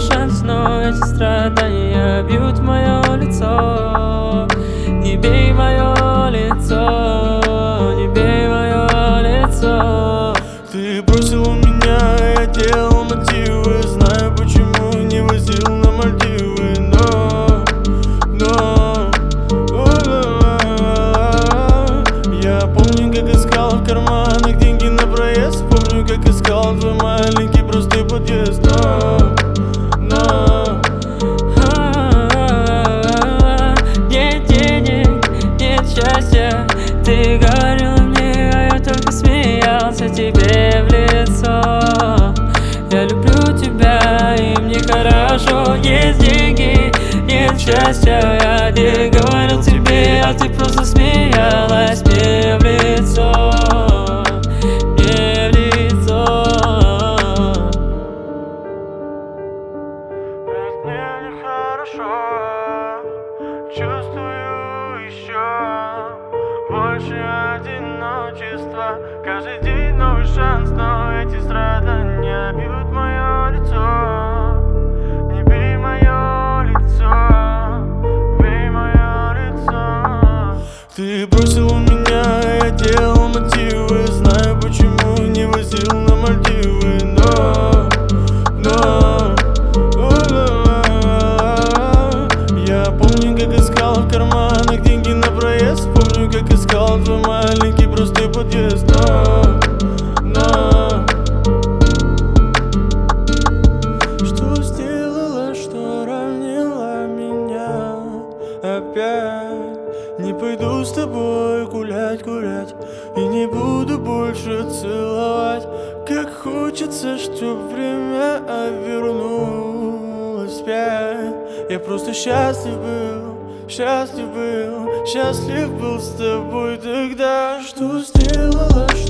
шанс, но эти страдания бьют мое лицо. Не бей мое лицо, не бей мое лицо. Ты бросил меня, я делал мотивы. Знаю, почему не возил на Мальдивы. Но я помню, как искал в карманах деньги на проезд. Помню, как искал твой маленький простой подъезд. Нет денег, нет счастья. Ты говорил мне, а я только смеялся тебе в лицо. Я люблю тебя, и мне хорошо. Есть деньги, нет счастья. Я не говорил тебе, а ты просто смеялась мне в лицо. Мне в лицо. Мне нехорошо, чувствую еще больше одиночества. Каждый день новый шанс, но эти страдания бьют мое лицо. Не бей мое лицо, бей мое лицо. Ты бросил меня, я делал мотивы. Знаю, почему не возил на Мальдивы. Я помню, как искал в карманах деньги на проезд. Помню, как искал твой маленький простой подъезд. Что сделала, что ранила меня опять? Не пойду с тобой гулять, и не буду больше целовать. Как хочется, чтоб время вернулось опять. Я просто счастлив был с тобой тогда. Что сделала,